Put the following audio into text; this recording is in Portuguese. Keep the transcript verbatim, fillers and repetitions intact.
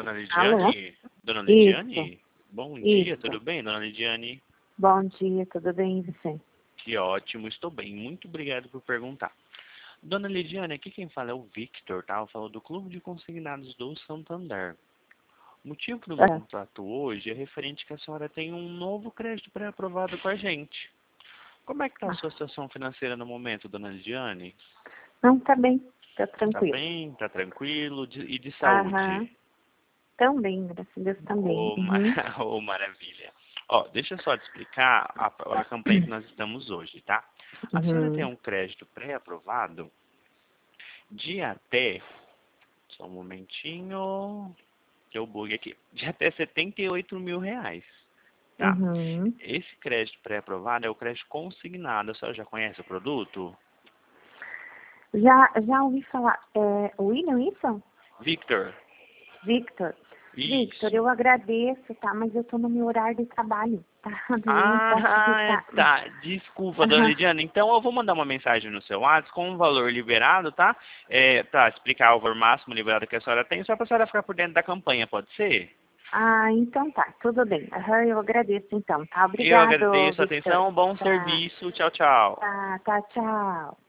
dona Alô? Lidiane? Dona Isso, Lidiane? Bom dia, isso. tudo bem, dona Lidiane? Bom dia, tudo bem e você? Que ótimo, estou bem. Muito obrigado por perguntar. Dona Lidiane, aqui quem fala é o Victor, tá? Eu falo do Clube de Consignados do Santander. O motivo do meu Ah, contato hoje é referente que a senhora tem um novo crédito pré-aprovado com a gente. Como é que está a ah. sua situação financeira no momento, dona Lidiane? Não, tá bem, tá Tá tranquilo. bem? Tá tranquilo? De- E de Aham, saúde? tão bem, graças a Deus também. Ô, ma- Uhum. ô, maravilha. Ó, deixa eu só te explicar a, a campanha que nós estamos hoje, tá? A senhora tem Uhum. um crédito pré-aprovado de até... Só um momentinho... Que eu bug aqui. De até setenta e oito mil reais, tá? Uhum. Esse crédito pré-aprovado é o crédito consignado. A senhora já conhece o produto? Já, já ouvi falar, é, William, isso? Victor? Victor. Victor, Isso. eu agradeço, tá? Mas eu tô no meu horário de trabalho, tá? Eu não posso Ah, ficar. tá. Desculpa, dona Lidiana. Então eu vou mandar uma mensagem no seu WhatsApp com o valor liberado, tá? É, pra explicar o valor máximo liberado que a senhora tem, só pra senhora ficar por dentro da campanha, pode ser? Ah, então tá, tudo bem. Aham, eu agradeço então, tá? Eu Obrigado, agradeço a Victor. atenção, bom Tá, serviço. Tchau, tchau. tá, tá, tchau.